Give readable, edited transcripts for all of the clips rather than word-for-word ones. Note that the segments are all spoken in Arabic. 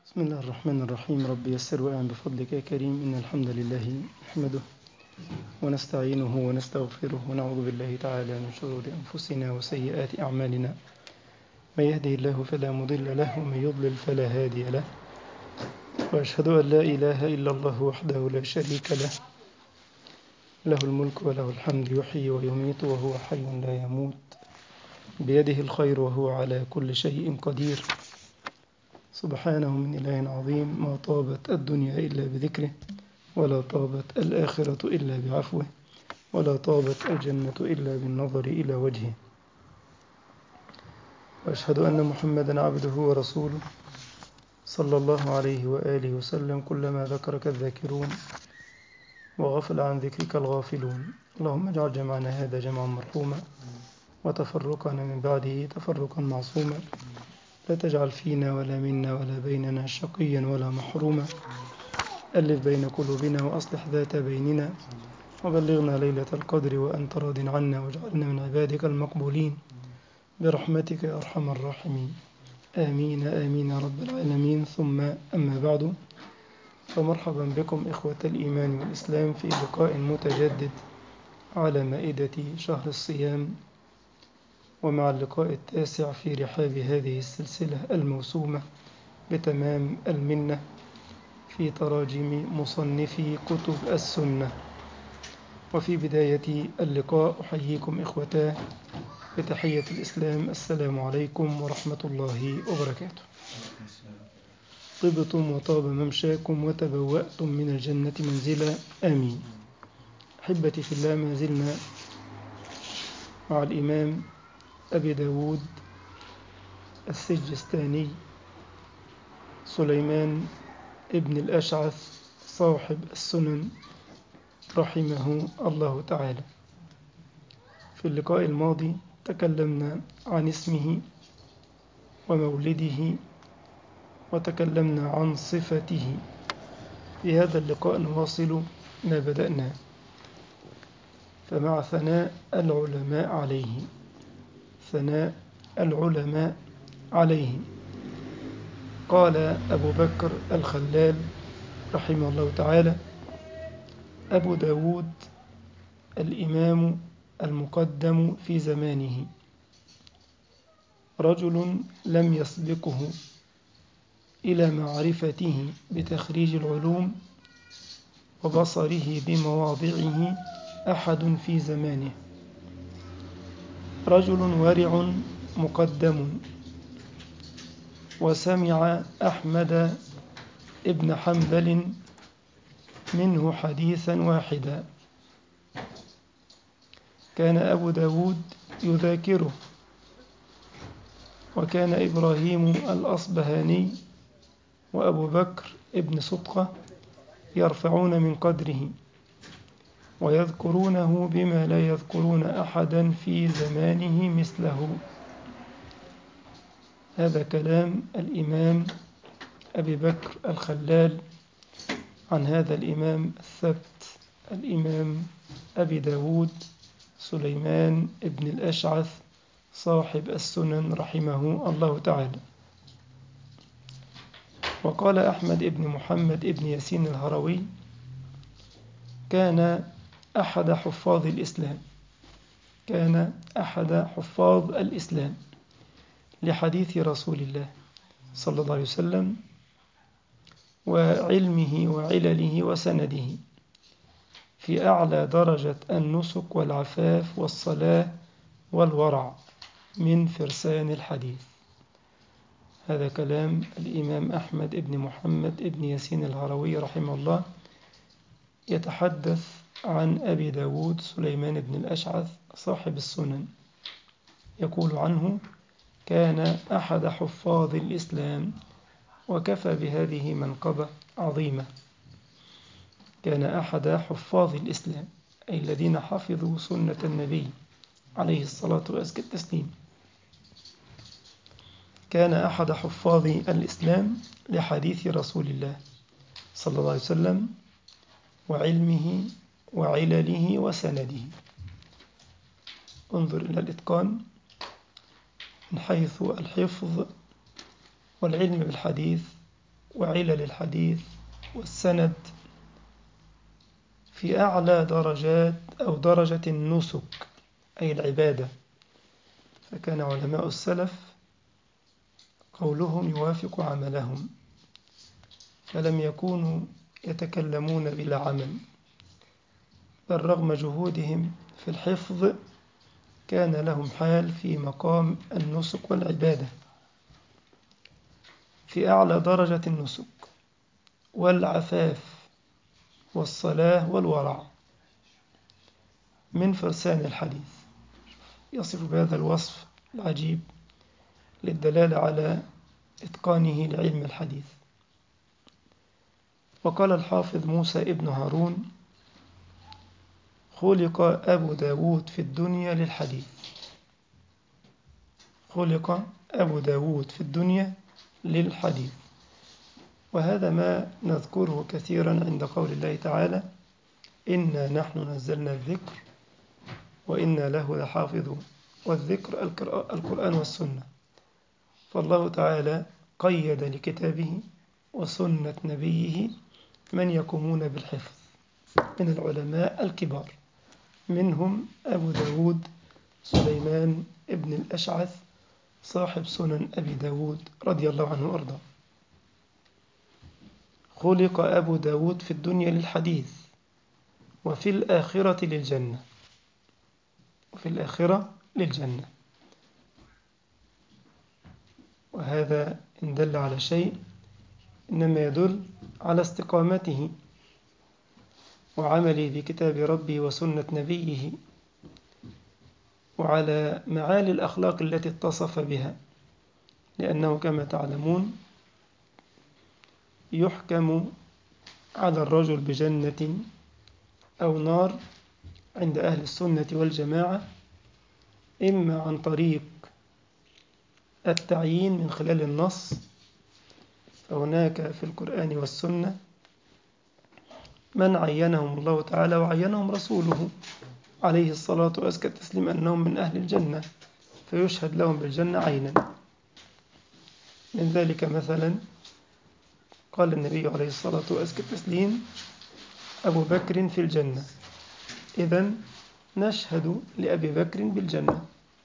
بسم الله الرحمن الرحيم. رب يسر وأعن بفضلك يا كريم. إن الحمد لله نحمده ونستعينه ونستغفره ونعوذ بالله تعالى من شرور أنفسنا وسيئات أعمالنا. من يهده الله فلا مضل له ومن يضلل فلا هادي له، وأشهد أن لا إله إلا الله وحده لا شريك له، له الملك وله الحمد، يحيي ويميت وهو حي لا يموت، بيده الخير وهو على كل شيء قدير. سبحانه من إله عظيم، ما طابت الدنيا إلا بذكره، ولا طابت الآخرة إلا بعفوه، ولا طابت الجنة إلا بالنظر إلى وجهه. وأشهد أن محمدا عبده ورسوله صلى الله عليه وآله وسلم. كلما ذكرك الذاكرون وغفل عن ذكرك الغافلون. اللهم اجعل جمعنا هذا جمعا مرحوما، وتفرقنا من بعده تفرقا معصوما. لا تجعل فينا ولا منا ولا بيننا شقيا ولا محروما. ألف بين قلوبنا وأصلح ذات بيننا، وبلغنا ليلة القدر وأنت راض عنا، واجعلنا من عبادك المقبولين برحمتك يا أرحم الراحمين. آمين آمين يا رب العالمين. ثم أما بعد، فمرحبا بكم إخوة الإيمان والإسلام في لقاء متجدد على مائدة شهر الصيام، ومع اللقاء التاسع في رحاب هذه السلسلة الموسومة بتمام المنة في تراجم مصنفي كتب السنة. وفي بداية اللقاء أحييكم إخوتاه بتحية الإسلام: السلام عليكم ورحمة الله وبركاته. طبتم وطاب ممشاكم وتبوأتم من الجنة منزلا، آمين. أحبتي في الله، ما زلنا مع الإمام أبي داود السجستاني سليمان ابن الأشعث صاحب السنن رحمه الله تعالى. في اللقاء الماضي تكلمنا عن اسمه ومولده، وتكلمنا عن صفته. في هذا اللقاء نواصل ما بدأناه، فمع ثناء العلماء عليه. ثناء العلماء عليه. قال أبو بكر الخلال رحمه الله تعالى: أبو داود الإمام المقدم في زمانه، رجل لم يسبقه إلى معرفته بتخريج العلوم وبصره بمواضعه أحد في زمانه، رجل ورع مقدم، وسمع أحمد ابن حنبل منه حديثا واحدا. كان أبو داود يذاكره، وكان إبراهيم الأصبهاني وأبو بكر ابن صدقة يرفعون من قدره ويذكرونه بما لا يذكرون أحدا في زمانه مثله. هذا كلام الإمام أبي بكر الخلال عن هذا الإمام الثبت، الإمام أبي داود سليمان ابن الأشعث صاحب السنن رحمه الله تعالى. وقال أحمد ابن محمد ابن ياسين الهروي: كان أحد حفاظ الإسلام، كان أحد حفاظ الإسلام لحديث رسول الله صلى الله عليه وسلم وعلمه وعلله وسنده، في أعلى درجة النسك والعفاف والصلاة والورع من فرسان الحديث. هذا كلام الإمام أحمد ابن محمد ابن ياسين الهروي رحمه الله، يتحدث عن أبي داود سليمان بن الأشعث صاحب السنن، يقول عنه: كان أحد حفاظ الإسلام. وكفى بهذه منقبة عظيمة. كان أحد حفاظ الإسلام، أي الذين حفظوا سنة النبي عليه الصلاة والتسليم. كان أحد حفاظ الإسلام لحديث رسول الله صلى الله عليه وسلم وعلمه وعلله وسنده. انظر إلى الإتقان من حيث الحفظ والعلم بالحديث وعلل الحديث والسند في أعلى درجات أو درجة النسك أي العبادة. فكان علماء السلف قولهم يوافق عملهم، فلم يكونوا يتكلمون بلا عمل، بل رغم جهودهم في الحفظ كان لهم حال في مقام النسك والعبادة في أعلى درجة النسك والعفاف والصلاة والورع من فرسان الحديث. يصف بهذا الوصف العجيب للدلالة على إتقانه لعلم الحديث. وقال الحافظ موسى ابن هارون: خلق أبو داود في الدنيا للحديث. خلق أبو داود في الدنيا للحديث. وهذا ما نذكره كثيرا عند قول الله تعالى: إنا نحن نزلنا الذكر وإنا له لحافظون. والذكر القرآن والسنة. فالله تعالى قيد لكتابه وسنة نبيه من يقومون بالحفظ من العلماء الكبار، منهم أبو داود سليمان ابن الأشعث صاحب سنن أبي داود رضي الله عنه وأرضاه. خلق أبو داود في الدنيا للحديث وفي الآخرة للجنة. وفي الآخرة للجنة. وهذا إن دل على شيء إنما يدل على استقامته وعمله بكتاب ربه وسنة نبيه، وعلى معالي الأخلاق التي اتصف بها، لأنه كما تعلمون يحكم على الرجل بجنة أو نار عند أهل السنة والجماعة إما عن طريق التعيين من خلال النص، فهناك في القرآن والسنة من عينهم الله تعالى وعينهم رسوله عليه الصلاة وأزكى التسليم أنهم من أهل الجنة، فيشهد لهم بالجنة عينا. من ذلك مثلا قال النبي عليه الصلاة وأزكى التسليم: أبو بكر في الجنة، إذن نشهد لأبي بكر بالجنة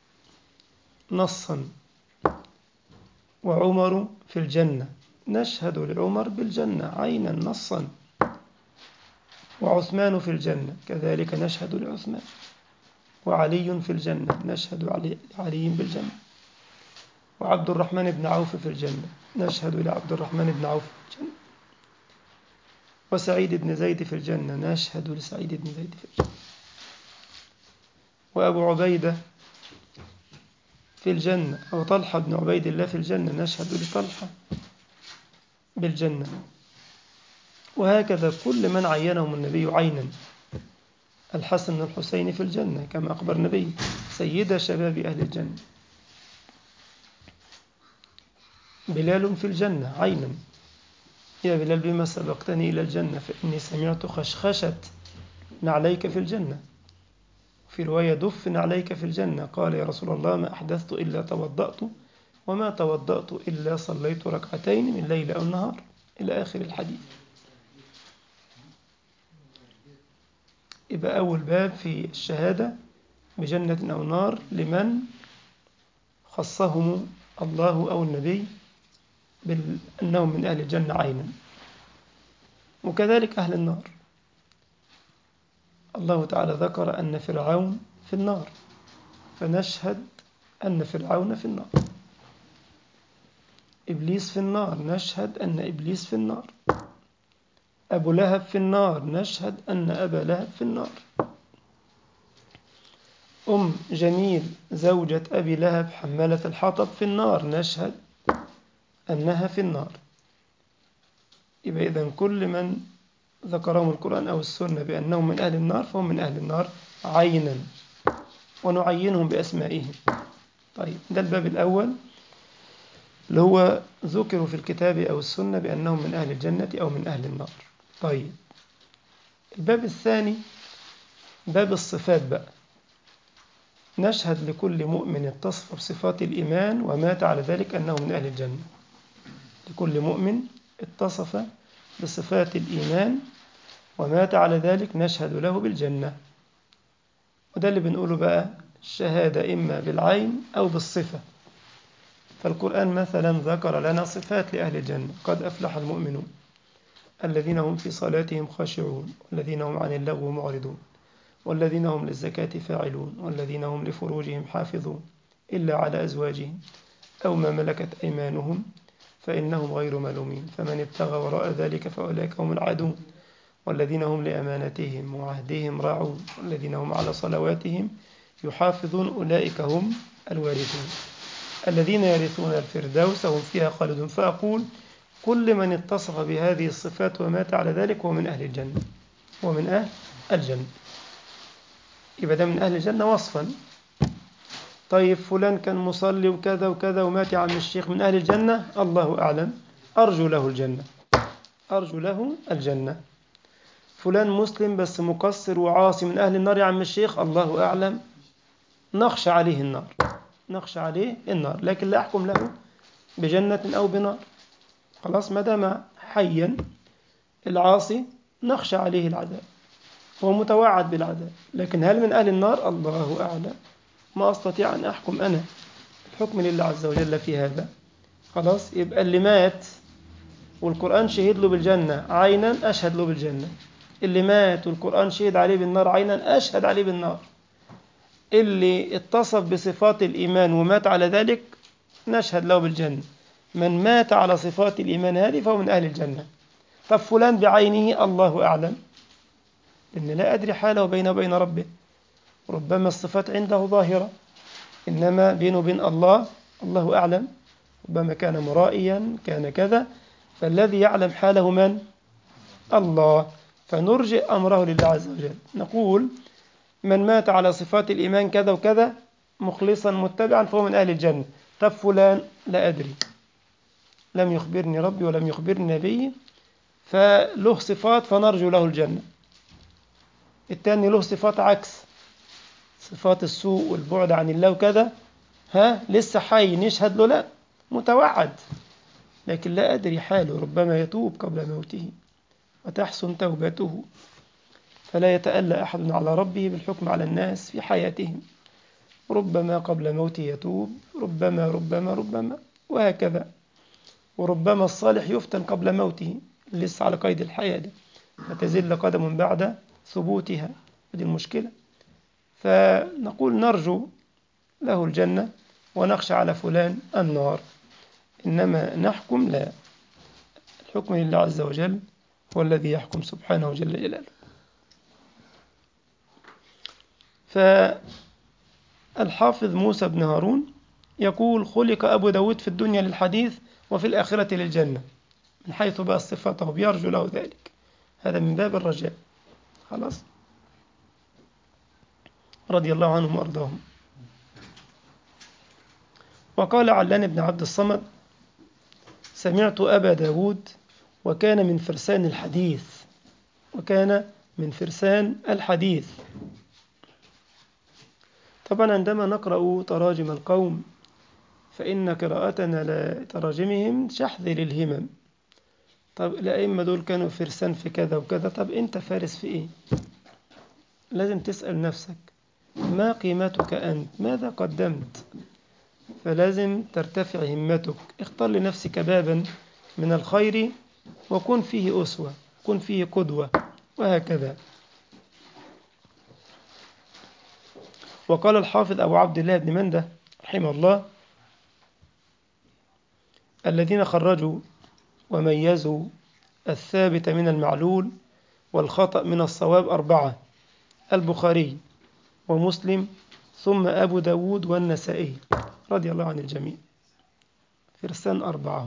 نصا. وعمر في الجنة، نشهد لعمر بالجنة عينا نصا. وعثمان في الجنة، كذلك نشهد لعثمان. وعلي في الجنة، نشهد لعلي بالجنة. وعبد الرحمن بن عوف في الجنة، نشهد لعبد الرحمن بن عوف في الجنة. وسعيد بن زيد في الجنة، نشهد لسعيد بن زيد في الجنة. وأبو عبيدة في الجنة، أو طلحة بن عبيد الله في الجنة، نشهد لطلحة بالجنة. وهكذا كل من عينهم النبي عينا. الحسن والحسين في الجنة كما أخبر النبي: سيد شباب أهل الجنة. بلال في الجنة عينا: يا بلال بما سبقتني إلى الجنة فإني سمعت خشخشة نعليك في الجنة. في رواية: دف نعليك في الجنة. قال: يا رسول الله ما أحدثت إلا توضأت، وما توضأت إلا صليت ركعتين من ليل أو نهار، إلى آخر الحديث. يبقى أول باب في الشهادة بجنة أو نار لمن خصهم الله أو النبي بأنهم من أهل الجنة عينا. وكذلك أهل النار، الله تعالى ذكر أن فرعون في النار، فنشهد أن فرعون في النار. إبليس في النار، نشهد أن إبليس في النار. أبو لهب في النار، نشهد أن أبا لهب في النار. أم جميل زوجة أبي لهب حمالة الحطب في النار، نشهد أنها في النار. يبقى إذن كل من ذكرهم القرآن أو السنة بأنهم من أهل النار فهم من أهل النار عينا، ونعينهم بأسمائهم. طيب، ده الباب الأول اللي هو ذكروا في الكتاب أو السنة بأنهم من أهل الجنة أو من أهل النار. طيب، الباب الثاني باب الصفات بقى. نشهد لكل مؤمن اتصف بصفات الإيمان ومات على ذلك أنه من أهل الجنة. لكل مؤمن اتصف بصفات الإيمان ومات على ذلك نشهد له بالجنة. وده اللي بنقوله بقى الشهادة إما بالعين أو بالصفة. فالقرآن مثلا ذكر لنا صفات لأهل الجنة: قد أفلح المؤمنون الذين هم في صلاتهم خاشعون والذين هم عن اللغو معرضون والذين هم للزكاة فاعلون والذين هم لفروجهم حافظون إلا على أزواجهم أو ما ملكت أيمانهم فإنهم غير ملومين فمن ابتغى وراء ذلك فأولئك هم العادون والذين هم لأمانتهم وعهدهم راعون والذين هم على صلواتهم يحافظون أولئك هم الوارثون الذين يرثون الفردوس وهم فيها خالدون. فأقول كل من اتصف بهذه الصفات ومات على ذلك هو من أهل الجنة، هو من أهل الجنة. يبقى ده من أهل الجنة وصفا. طيب فلان كان مصلي وكذا وكذا ومات يا عم الشيخ، من أهل الجنة؟ الله أعلم، أرجو له الجنة، أرجو له الجنة. فلان مسلم بس مقصر وعاصي، من أهل النار يا عم الشيخ؟ الله أعلم، نخشى عليه النار، نخشى عليه النار، لكن لا أحكم له بجنة أو بنار. خلاص، ما دام حيا العاصي نخشى عليه العذاب، هو متوعد بالعذاب، لكن هل من أهل النار؟ الله أعلم، ما أستطيع أن أحكم أنا، الحكم لله عز وجل في هذا. خلاص، يبقى اللي مات والقرآن شهد له بالجنة عينا أشهد له بالجنة، اللي مات والقرآن شهد عليه بالنار عينا أشهد عليه بالنار، اللي اتصف بصفات الإيمان ومات على ذلك نشهد له بالجنة. من مات على صفات الإيمان هذه فهو من أهل الجنة. طب فلان بعينه الله أعلم، إن لا أدري حاله بينه وبين ربه، ربما الصفات عنده ظاهرة، إنما بينه وبين الله الله أعلم، ربما كان مرائيا كان كذا، فالذي يعلم حاله من؟ الله. فنرجئ أمره لله عز وجل، نقول من مات على صفات الإيمان كذا وكذا مخلصا متبعا فهو من أهل الجنة. طب فلان لا أدري، لم يخبرني ربي ولم يخبرني نبي، فله صفات فنرجو له الجنة. الثاني له صفات عكس، صفات السوء والبعد عن الله وكذا، لسه حي نشهد له لا، متوعد، لكن لا أدري حاله، ربما يتوب قبل موته وتحسن توبته، فلا يتألى أحد على ربه بالحكم على الناس في حياتهم، ربما قبل موته يتوب، ربما وهكذا. وربما الصالح يفتن قبل موته، لسه على قيد الحياة دي، فتزل قدم بعد ثبوتها، هذه المشكلة. فنقول نرجو له الجنة ونخشى على فلان النار، إنما نحكم لا، الحكم لله عز وجل، هو الذي يحكم سبحانه جل جلاله. فالحافظ موسى بن هارون يقول خلق أبو داود في الدنيا للحديث وفي الآخرة للجنة، من حيث بقى صفاته بيرجو له ذلك، هذا من باب الرجاء. خلاص، رضي الله عنهم وأرضاهم. وقال علان بن عبد الصمد سمعت أبا داود وكان من فرسان الحديث، وكان من فرسان الحديث. طبعا عندما نقرأ تراجم القوم فإن قراءتنا لتراجمهم شحذ للهمم. طب الأئمة دول كانوا فرسان في كذا وكذا، طب أنت فارس في إيه؟ لازم تسأل نفسك ما قيمتك أنت، ماذا قدمت؟ فلازم ترتفع همتك، اختار لنفسك بابا من الخير وكن فيه أسوة، كن فيه قدوة، وهكذا. وقال الحافظ أبو عبد الله بن منده رحمه الله الذين خرجوا وميزوا الثابت من المعلول والخطأ من الصواب 4: البخاري ومسلم ثم أبو داود والنسائي، رضي الله عن الجميع، فرسان 4.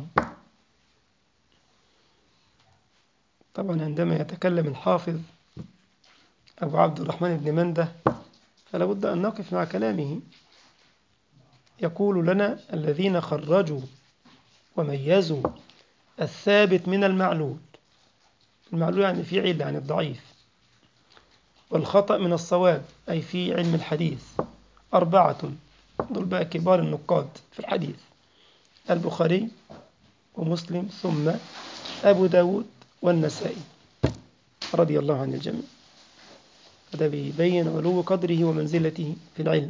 طبعا عندما يتكلم الحافظ أبو عبد الرحمن بن منده فلا بد أن نقف مع كلامه. يقول لنا الذين خرجوا وميزوا الثابت من المعلول، المعلول يعني في علة عن الضعيف، والخطأ من الصواب أي في علم الحديث 4، دول بقى كبار النقاد في الحديث: البخاري ومسلم ثم أبو داود والنسائي رضي الله عن الجميع. هذا بيبين علو قدره ومنزلته في العلم.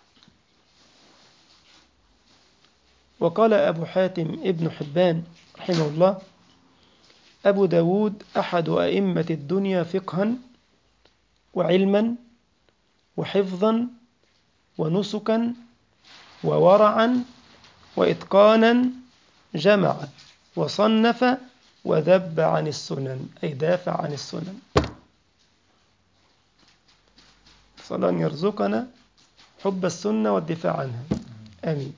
وقال أبو حاتم ابن حبان رحمه الله: أبو داود أحد أئمة الدنيا فقها وعلما وحفظا ونسكا وورعا وإتقانا، جمع وصنف وذب عن السنن، أي دافع عن السنن. صلى أن يرزقنا حب السنة والدفاع عنها، آمين.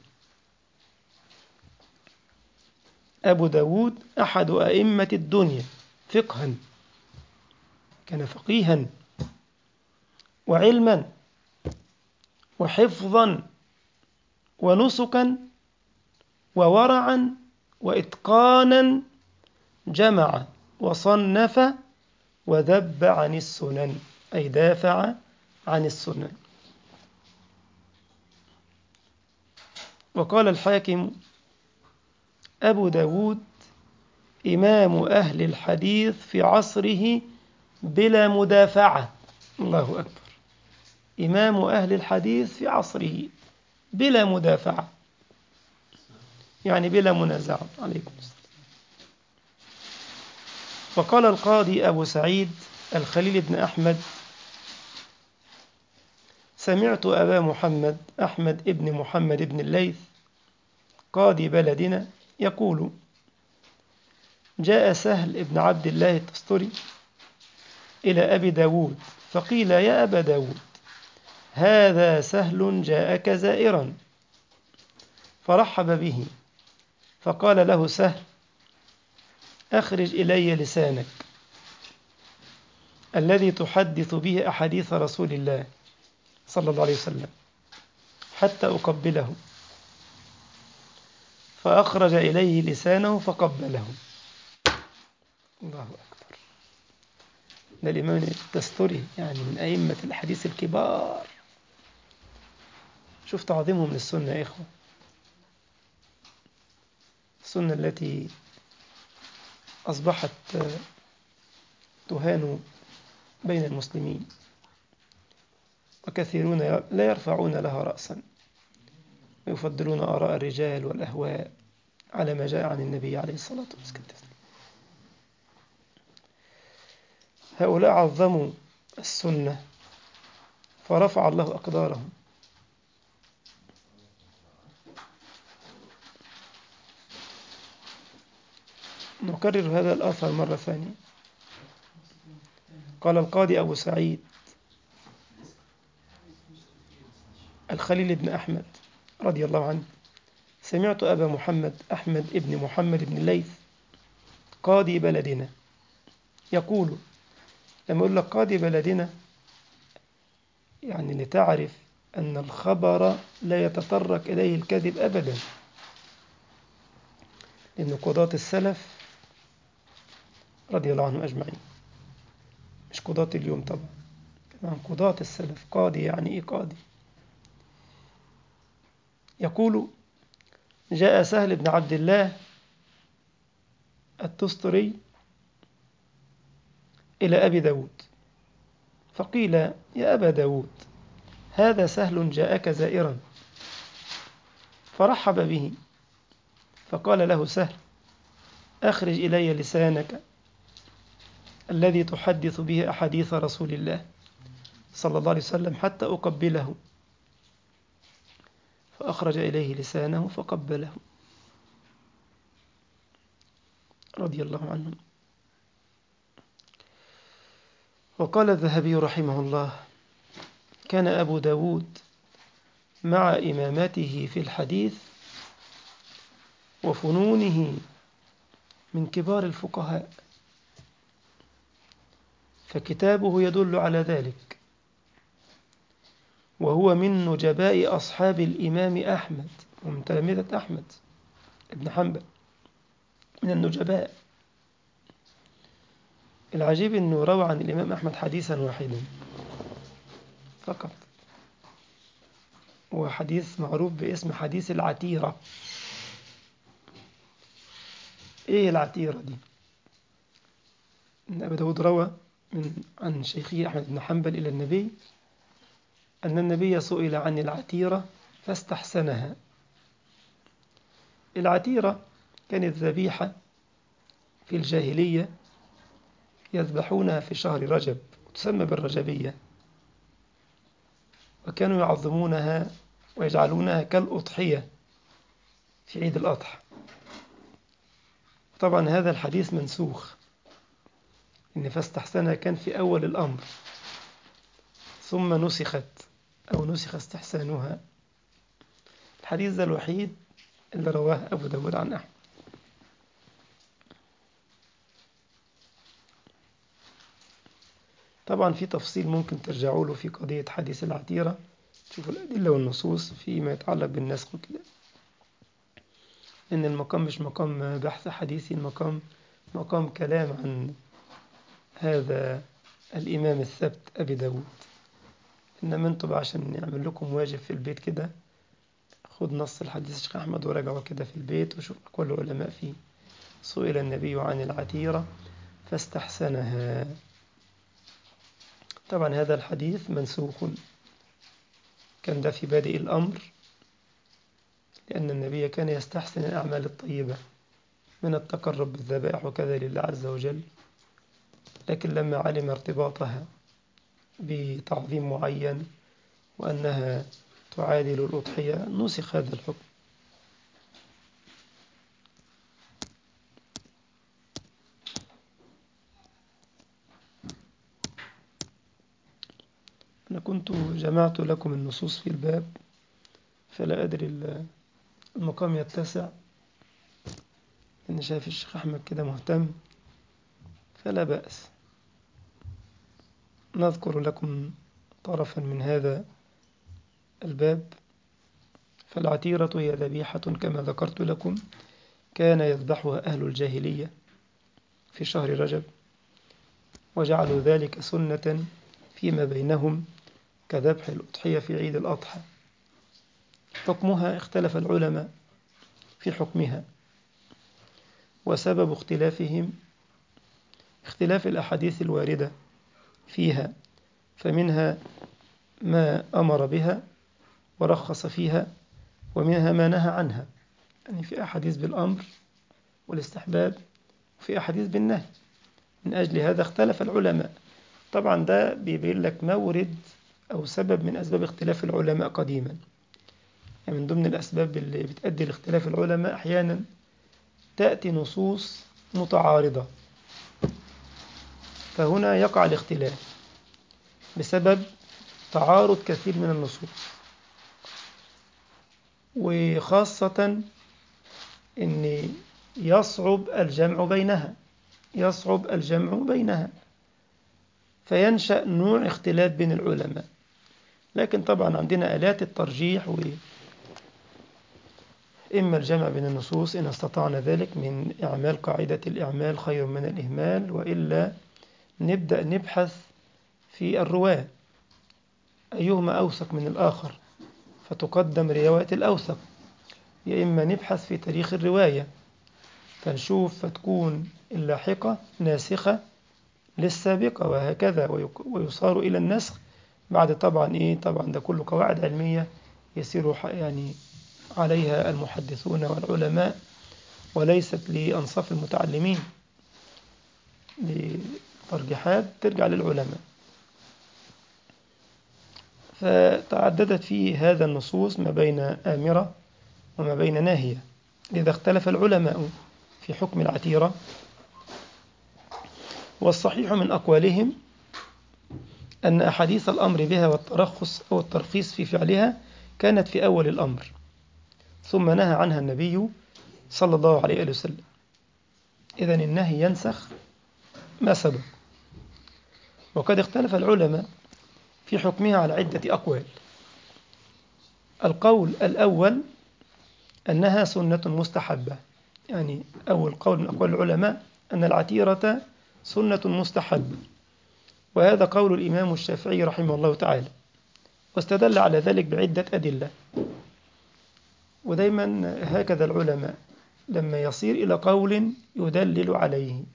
أبو داود أحد أئمة الدنيا فقها، كان فقيها وعلما وحفظا ونسكا وورعا وإتقانا، جمع وصنف وذب عن السنن، أي دافع عن السنن. وقال الحاكم: أبو داود إمام أهل الحديث في عصره بلا مدافعة. الله أكبر، إمام أهل الحديث في عصره بلا مدافعة، يعني بلا منازعة. عليكم السلام. وقال القاضي أبو سعيد الخليل بن أحمد: سمعت أبا محمد أحمد ابن محمد بن الليث قاضي بلدنا يقول: جاء سهل بن عبد الله التستري إلى أبي داود فقيل: يا أبا داود، هذا سهل جاءك زائرا. فرحب به، فقال له سهل: أخرج إلي لسانك الذي تحدث به أحاديث رسول الله صلى الله عليه وسلم حتى أقبله. فأخرج إليه لسانه فقبله. الله أكبر. ده الإمام الدستوري، يعني من أئمة الحديث الكبار. شوف تعظيمهم للسنة يا إخوة، السنة التي أصبحت تهان بين المسلمين، وكثيرون لا يرفعون لها رأسا، ويفضلون آراء الرجال والأهواء على ما جاء عن النبي عليه الصلاة والسلام. هؤلاء عظموا السنة فرفع الله أقدارهم. نكرر هذا الأثر مرة ثانية. قال القاضي أبو سعيد الخليل بن أحمد رضي الله عنه: سمعت أبا محمد أحمد ابن محمد بن الليث قاضي بلدنا يقول. لما أقول لك قاضي بلدنا، يعني لتعرف أن الخبر لا يتطرق إليه الكذب أبدا، لأن قضاة السلف رضي الله عنهم أجمعين، مش قضاة اليوم طبعا، كمان قضاة السلف. قاضي يعني إيه قاضي؟ يقول: جاء سهل بن عبد الله التستري إلى أبي داود فقيل: يا أبا داود، هذا سهل جاءك زائرا. فرحب به، فقال له سهل: أخرج إلي لسانك الذي تحدث به أحاديث رسول الله صلى الله عليه وسلم حتى أقبله. فأخرج إليه لسانه فقبله، رضي الله عنهم. وقال الذهبي رحمه الله: كان أبو داود مع إمامته في الحديث وفنونه من كبار الفقهاء، فكتابه يدل على ذلك، وهو من نجباء أصحاب الإمام أحمد ومن تلامذة أحمد بن حنبل، من النجباء. العجيب أنه روى عن الإمام أحمد حديثا واحدا فقط، وحديث معروف باسم حديث العتيرة. إيه العتيرة دي؟ إن أبا داود روى عن شيخه أحمد بن حنبل إلى النبي أن النبي سئل عن العتيرة فاستحسنها. العتيرة كانت ذبيحة في الجاهلية يذبحونها في شهر رجب وتسمى بالرجبية، وكانوا يعظمونها ويجعلونها كالأضحية في عيد الأضحى. طبعا هذا الحديث منسوخ، إن فاستحسنها كان في أول الأمر ثم نسخت أو نسخ استحسانها. الحديث ده الوحيد اللي رواه أبو داود عن أحمد. طبعا في تفصيل ممكن ترجعوا له في قضية حديث العتيرة، تشوفوا الأدلة والنصوص فيما يتعلق بالنسخ وكده، إن المقام مش مقام بحث حديثي، مقام كلام عن هذا الإمام الثبت أبي داود. إنما أنتم بقى عشان نعمل لكم واجب في البيت كده، خد نص الحديث الشيخ أحمد وراجعه كده في البيت وشوف أقوال العلماء فيه. سئل النبي عن العتيرة فاستحسنها. طبعا هذا الحديث منسوخ، كان ده في بادئ الأمر، لأن النبي كان يستحسن الأعمال الطيبة من التقرب بالذبائح وكذا لله عز وجل، لكن لما علم ارتباطها بتعظيم معين وأنها تعادل الأضحية نسخ هذا الحكم. أنا كنت جمعت لكم النصوص في الباب، فلا أدري المقام يتسع، لأن شايف الشيخ أحمد كده مهتم، فلا بأس نذكر لكم طرفا من هذا الباب. فالعتيرة هي ذبيحة كما ذكرت لكم كان يذبحها أهل الجاهلية في شهر رجب، وجعلوا ذلك سنة فيما بينهم كذبح الأضحية في عيد الأضحى. حكمها اختلف العلماء في حكمها، وسبب اختلافهم اختلاف الأحاديث الواردة فيها، فمنها ما أمر بها ورخص فيها، ومنها ما نهى عنها، يعني في أحاديث بالأمر والاستحباب وفي أحاديث بالنهي. من أجل هذا اختلف العلماء. طبعا ده بيبين لك مورد أو سبب من أسباب اختلاف العلماء قديما. يعني من ضمن الأسباب اللي بتؤدي لاختلاف العلماء أحيانا تأتي نصوص متعارضة، فهنا يقع الاختلاف بسبب تعارض كثير من النصوص، وخاصة أن يصعب الجمع بينها فينشأ نوع اختلاف بين العلماء. لكن طبعا عندنا آلات الترجيح، وإما الجمع بين النصوص إن استطعنا ذلك من إعمال قاعدة الإعمال خير من الإهمال، وإلا نبدأ نبحث في الرواة أيهما أوثق من الآخر فتقدم رواية الأوثق، يا إما نبحث في تاريخ الرواية فنشوف فتكون اللاحقة ناسخة للسابقة، وهكذا ويصار إلى النسخ بعد طبعا طبعا ده كله قواعد علمية يسير يعني عليها المحدثون والعلماء، وليست لأنصاف المتعلمين، لترجيحات ترجع للعلماء. فتعددت فيه هذا النصوص ما بين آمرة وما بين ناهية، لذا اختلف العلماء في حكم العتيرة. والصحيح من أقوالهم أن أحاديث الأمر بها والترخص أو الترخيص في فعلها كانت في أول الأمر، ثم نهى عنها النبي صلى الله عليه وسلم. إذن النهي ينسخ ما سبق. وقد اختلف العلماء في حكمها على عدة أقوال. القول الأول أنها سنة مستحبة، يعني أول قول من أقوال العلماء أن العتيرة سنة مستحبة، وهذا قول الإمام الشافعي رحمه الله تعالى، واستدل على ذلك بعدة أدلة. ودايما هكذا العلماء لما يصير إلى قول يدلل عليه.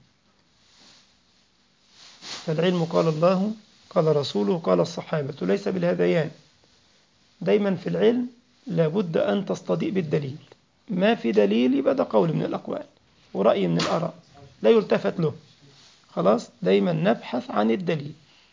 فالعلم قال الله قال رسوله قال الصحابة، ليس بالهذيان. دايما في العلم لابد أن تستضيء بالدليل، ما في دليل يبقى ده قول من الأقوال ورأي من الآراء لا يلتفت له. خلاص، دايما نبحث عن الدليل.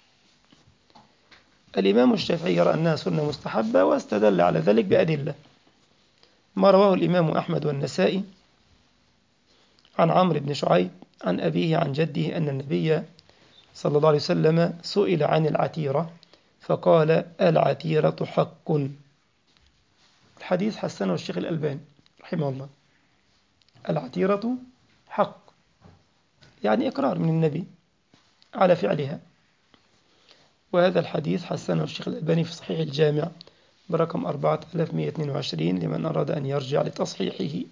الإمام الشافعي يرى أنها سنة مستحبة واستدل على ذلك بأدلة. ما رواه الإمام أحمد والنسائي عن عمرو بن شعيب عن أبيه عن جده أن النبي صلى الله عليه وسلم سئل عن العتيرة فقال العتيرة حق. الحديث حسنه الشيخ الألباني رحمه الله. العتيرة حق، يعني إقرار من النبي على فعلها. وهذا الحديث حسنه الشيخ الألباني في صحيح الجامع برقم 4122 لمن أراد أن يرجع لتصحيحه.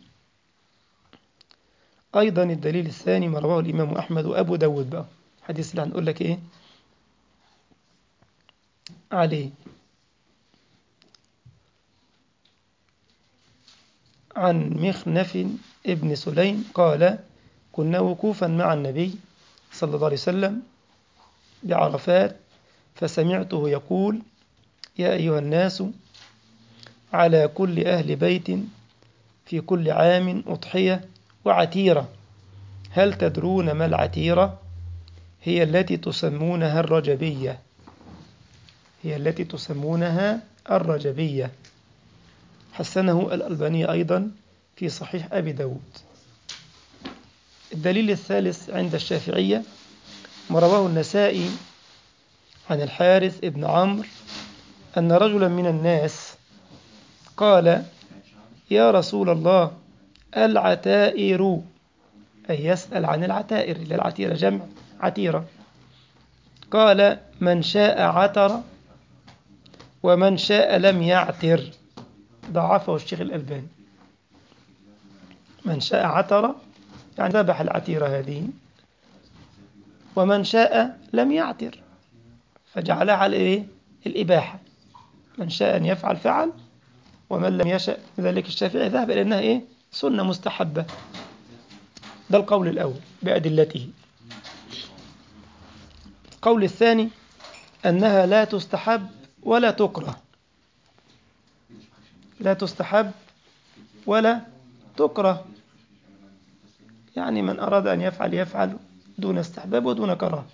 أيضا الدليل الثاني ما رواه الإمام أحمد وأبو داود بقى، حديث اللي هنقول لك إيه عليه، عن مخنف ابن سليم قال كنا وقوفا مع النبي صلى الله عليه وسلم بعرفات فسمعته يقول يا أيها الناس على كل أهل بيت في كل عام أضحية وعتيرة، هل تدرون ما العتيرة؟ هي التي تسمونها الرجبية، هي التي تسمونها الرجبية. حسنه الألباني أيضا في صحيح أبي داود. الدليل الثالث عند الشافعية ما رواه النسائي عن الحارث ابن عمرو أن رجلا من الناس قال يا رسول الله العتائر، أي يسأل عن العتائر، للعتيرة جمع عتيرة. قال من شاء عتر ومن شاء لم يعتر، ضعفه الشيخ الألباني. من شاء عتر يعني ذبح العتيرة هذه، ومن شاء لم يعتر فجعلها على إيه؟ الإباحة. من شاء أن يفعل فعل، ومن لم يشأ. ذلك الشافعي ذهب إلى أنها إيه؟ سنة مستحبة. ده القول الأول بأدلته. القول الثاني أنها لا تستحب ولا تكره، لا تستحب ولا تكره، يعني من أراد أن يفعل يفعل دون استحباب ودون كراهة.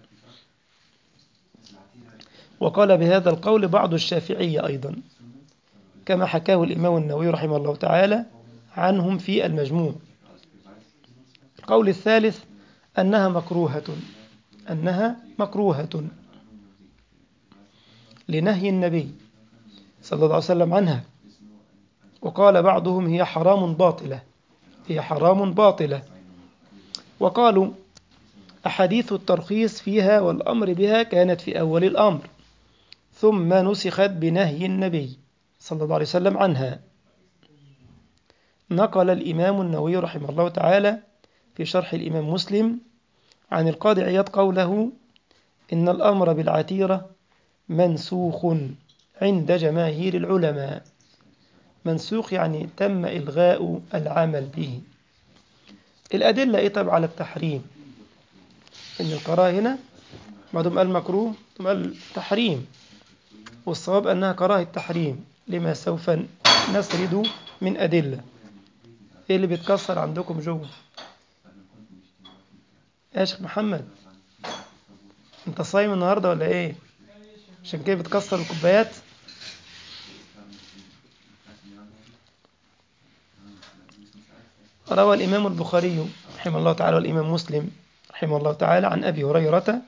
وقال بهذا القول بعض الشافعية أيضا كما حكاه الإمام النووي رحمه الله تعالى عنهم في المجموع. القول الثالث أنها مكروهة، أنها مكروهة لنهي النبي صلى الله عليه وسلم عنها. وقال بعضهم هي حرام باطلة، هي حرام باطلة. وقالوا أحاديث الترخيص فيها والأمر بها كانت في أول الأمر ثم نسخت بنهي النبي صلى الله عليه وسلم عنها. نقل الإمام النووي رحمه الله تعالى في شرح الإمام مسلم عن القاضي عياض قوله إن الأمر بالعتيرة منسوخ عند جماهير العلماء. منسوخ يعني تم إلغاء العمل به. الأدلة إيه طبعا على التحريم؟ إن الكراهة هنا بعضهم قال مكروه ثم قال تحريم، والصواب أنها كراهة تحريم لما سوف نسرد من أدلة. إيه اللي بيتكسر عندكم جوه يا شيخ محمد؟ أنت صايم النهاردة ولا إيه؟ عشان كده بتكسر الكوبايات. روى الإمام البخاري رحمه الله تعالى والإمام مسلم رحمه الله تعالى عن أبي هريرة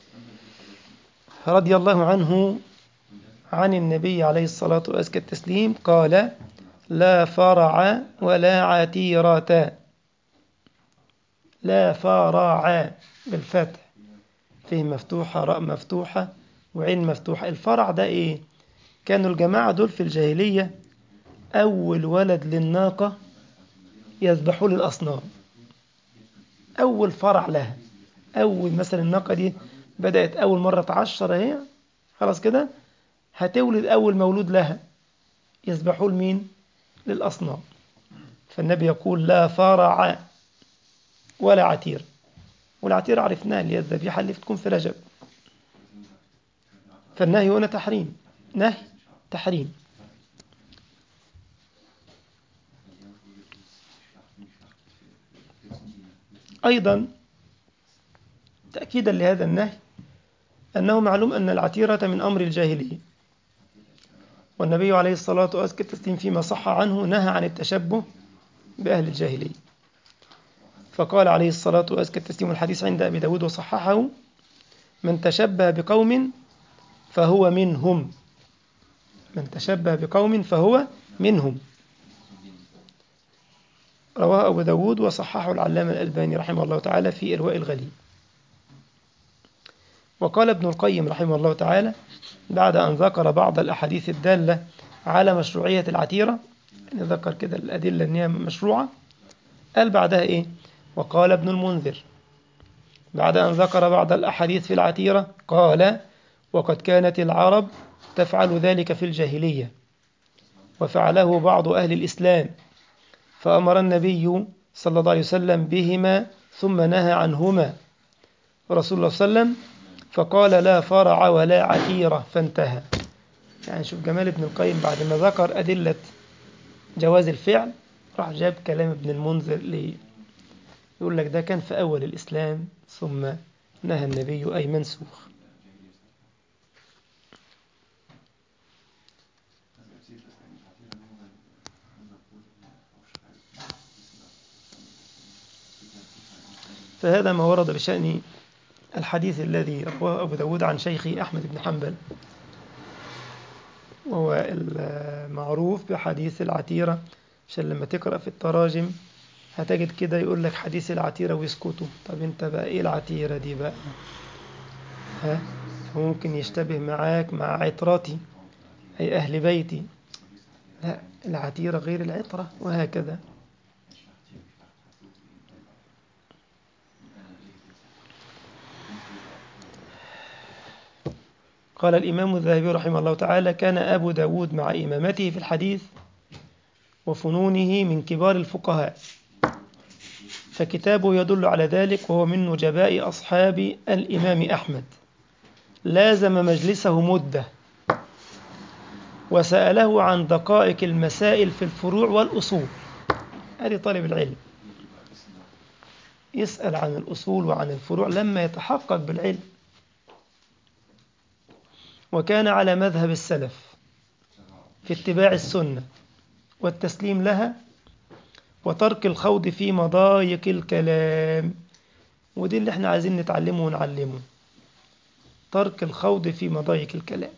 رضي الله عنه عن النبي عليه الصلاة وأزكى التسليم قال لا فرع ولا عتيرة. لا فرع بالفتح، فيه مفتوحة راء مفتوحة وعين مفتوحة. الفرع ده إيه؟ كانوا الجماعة دول في الجاهلية أول ولد للناقة يذبحوا للأصنام، أول فرع لها. أول مثلا الناقة دي بدأت أول مرة تعشر هي خلاص كده هتولد أول مولود لها، يذبحوا لمين؟ للأصنام. فالنبي يقول لا فرع ولا عتير. والعتير عرفناه اللي هي الذبيحة اللي بتكون في رجب. فالنهي هنا تحريم، نهي تحريم. أيضا تأكيدا لهذا النهي أنه معلوم أن العتيرة من أمر الجاهلية، والنبي عليه الصلاة والسلام فيما صح عنه نهى عن التشبه بأهل الجاهلية، فقال عليه الصلاة والسلام الحديث عند أبي داود وصححه: من تشبه بقوم فهو منهم، من تشبه بقوم فهو منهم. رواه أبو داود وصححه العلامة الألباني رحمه الله تعالى في إرواء الغليل. وقال ابن القيم رحمه الله تعالى بعد أن ذكر بعض الأحاديث الدالة على مشروعية العتيرة، يعني ذكر كده الأدلة أنها مشروعة، قال بعدها إيه؟ وقال ابن المنذر بعد أن ذكر بعض الأحاديث في العتيرة قال: وقد كانت العرب تفعل ذلك في الجاهلية، وفعله بعض أهل الإسلام، فأمر النبي صلى الله عليه وسلم بهما ثم نهى عنهما رسول الله صلى الله عليه وسلم، فقال لا فرع ولا عتيرة، فانتهى. يعني شوف جمال ابن القيم، بعد ما ذكر أدلة جواز الفعل راح جاب كلام ابن المنذر ليه؟ يقول لك ده كان في أول الإسلام ثم نهى النبي، أي منسوخ. فهذا ما ورد بشأن الحديث الذي رواه أبو داود عن شيخه أحمد بن حنبل، وهو المعروف بحديث العتيرة. عشان لما تقرأ في التراجم هتجد كده يقول لك حديث العتيرة ويسكتوا. طب انت بقى ايه العتيرة دي بقى؟ ها؟ ممكن يشتبه معاك مع عترتي أي أهل بيتي، لا، العتيرة غير العترة، وهكذا. قال الإمام الذهبي رحمه الله تعالى: كان أبو داود مع إمامته في الحديث وفنونه من كبار الفقهاء، فكتابه يدل على ذلك، وهو من نجباء أصحاب الإمام أحمد. لازم مجلسه مدة وسأله عن دقائق المسائل في الفروع والأصول. هذه طالب العلم يسأل عن الأصول وعن الفروع لما يتحقق بالعلم. وكان على مذهب السلف في اتباع السنة والتسليم لها وترك الخوض في مضايق الكلام. ودي اللي احنا عايزين نتعلمه ونعلمه، ترك الخوض في مضايق الكلام.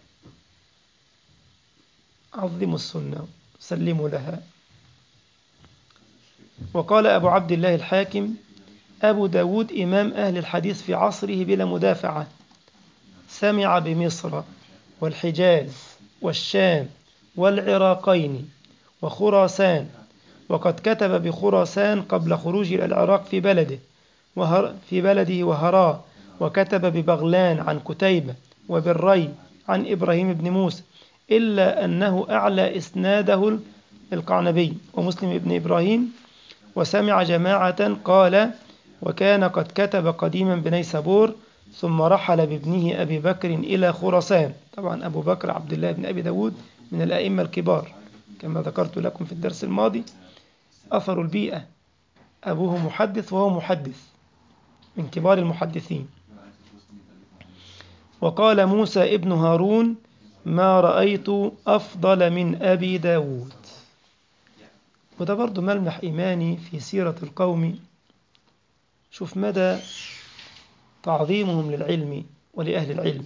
عظموا السنة، سلموا لها. وقال أبو عبد الله الحاكم: أبو داود إمام أهل الحديث في عصره بلا مدافعة، سمع بمصر والحجاز والشام والعراقين وخراسان، وقد كتب بخراسان قبل خروجه إلى العراق في بلده وهراه، وكتب ببغلان عن كتيبة وبالري عن إبراهيم بن موسى، إلا أنه أعلى إسناده القعنبي ومسلم بن إبراهيم. وسمع جماعة قال: وكان قد كتب قديما بنيسابور ثم رحل بابنه أبي بكر إلى خراسان. طبعا أبو بكر عبد الله بن أبي داود من الأئمة الكبار كما ذكرت لكم في الدرس الماضي، أثر البيئة، أبوه محدث وهو محدث من كبار المحدثين. وقال موسى ابن هارون: ما رأيت أفضل من أبي داود. وده برضو ملمح إيماني في سيرة القوم. شوف مدى تعظيمهم للعلم ولأهل العلم،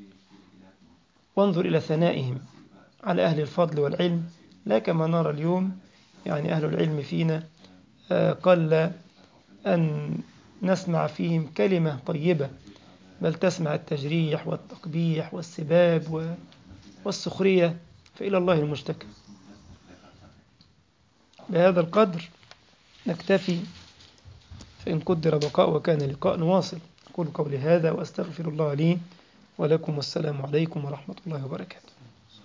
وانظر إلى ثنائهم على أهل الفضل والعلم، لا كما نرى اليوم. يعني أهل العلم فينا قل أن نسمع فيهم كلمة طيبة، بل تسمع التجريح والتقبيح والسباب والسخرية، فإلى الله المشتكى. بهذا القدر نكتفي، فإن قدر بقاء وكان لقاء نواصل. أقول قولي هذا وأستغفر الله لي ولكم، والسلام عليكم ورحمة الله وبركاته.